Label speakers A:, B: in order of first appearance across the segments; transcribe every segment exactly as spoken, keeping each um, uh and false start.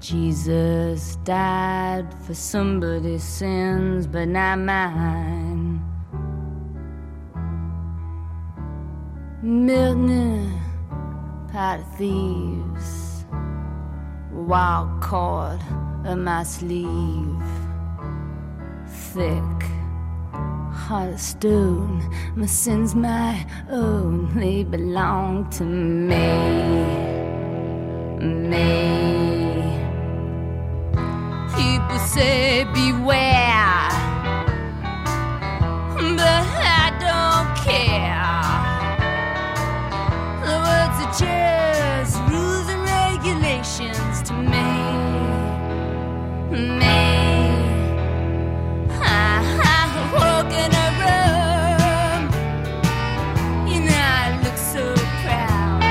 A: Jesus died for somebody's sins, but not mine. Milton, pot of thieves, wild cord of my sleeve, thick heart of stone. My sins my own, they belong to me, me. People say beware, but I don't care. The words are just rules and regulations to me, me. I, I walk in a room, you know I look so proud.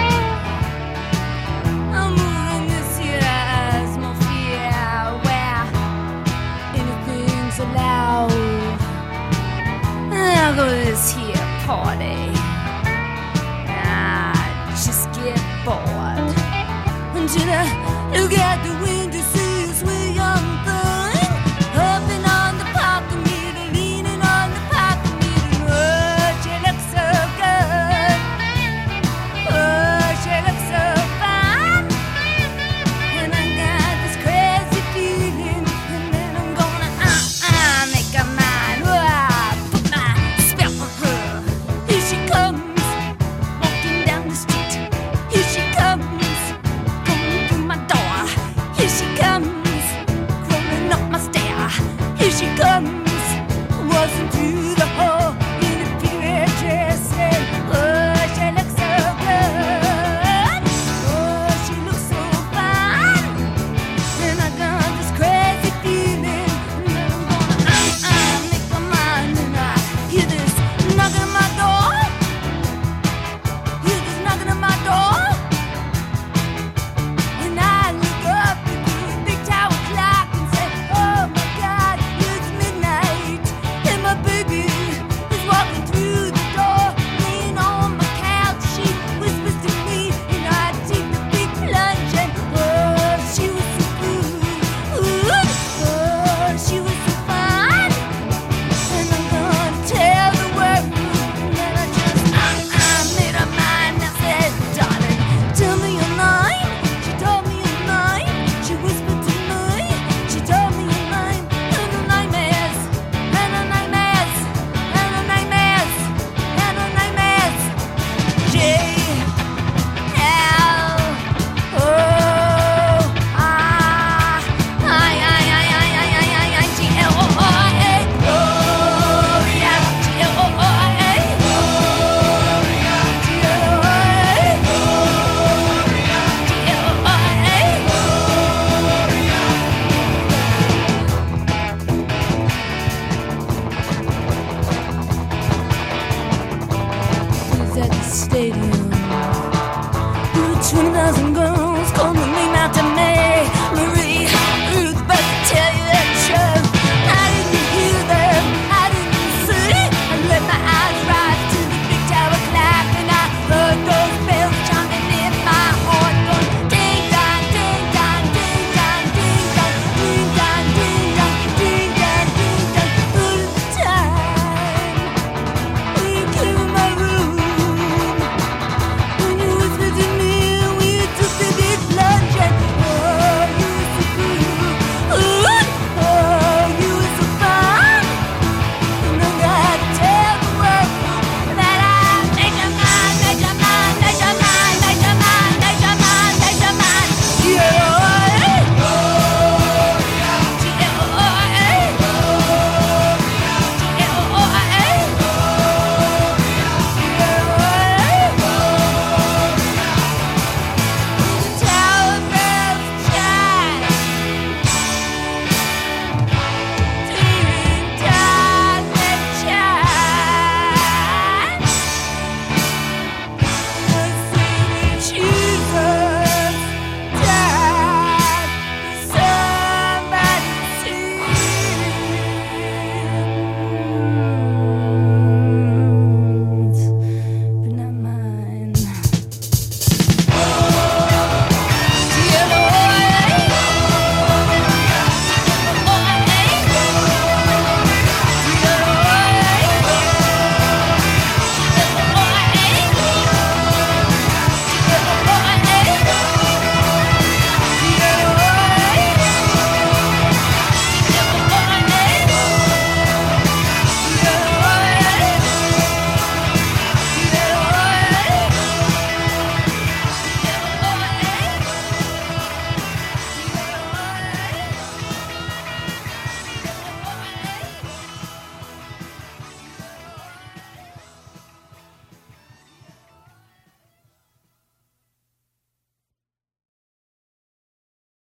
A: I'm moving this here atmosphere where anything's allowed. I'll go to this here party, just get bored until I look out the window, see a sweet young thing hopping on the parking meter, leaning on the parking meter. Oh, she looks so good. Oh, she looks so fine. And I got this crazy feeling, and then I'm gonna uh-uh make her mine. Oh, I put my spell on her. Here she comes. Here she comes, coming through my door. Here she comes, crawling up my stair. Here she comes, waltzing through the hall in a period dress. And oh, she looks so good. Oh, she looks so fine. And I got this crazy feeling, and then I'm gonna uh-uh make my mind. And I hear this knocking on my door. Hear this knocking on my door. Stadium.